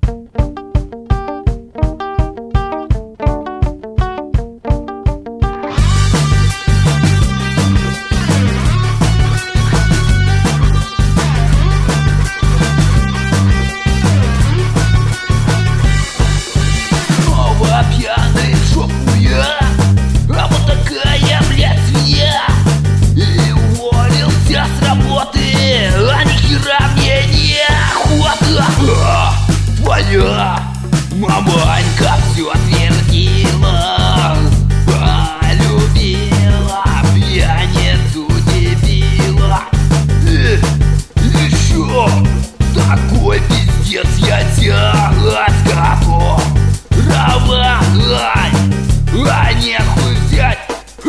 Твоя маманька все твердила, полюбила, пьяницу дебила. И еще такой пиздец я тебя отготовь. Рава, а нехуй взять.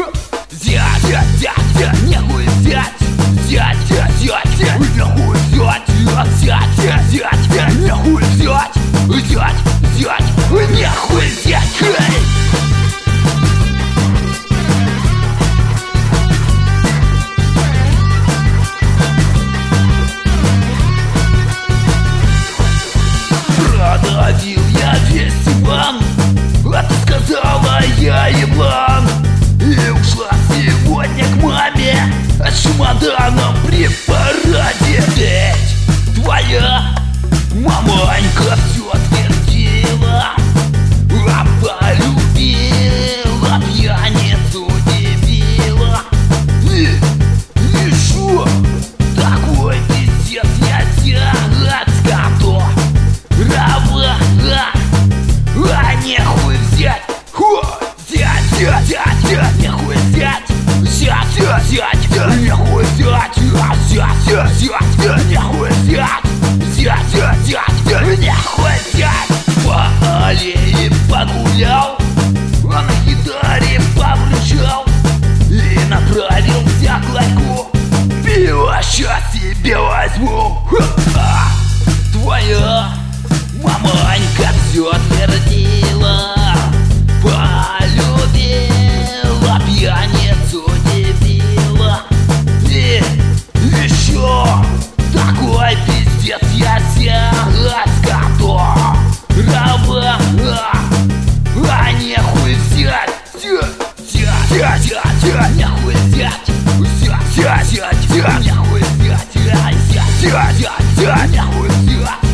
Взять, нехуй взять. Взять, нехуй взять. Взять, нехуй взять. Взять, нехуй взять. Продавил я весь диван, а ты сказала я еблан. И ушла сегодня к маме с чемоданом при параде. Ведь твоя маманька все твердила, а полюбила, пьяницу дебила. И еще такой пиздец я тебя отготовь. Рава, а нехуй взять. Взять, нехуй взять. Взять, нехуй взять. Взять, нехуй взять. Взять, нехуй взять. По аллее погулял, а на гитаре повручал и направился к ларьку. Пиво щас себе возьму. Твоя маманька все твердила, полюбила, пьяницу дебила. И еще такой пиздец я тебя отготовь. Рава, а нехуй взять. Нехуй взять. Взять, нехуй взять. Нехуй взять.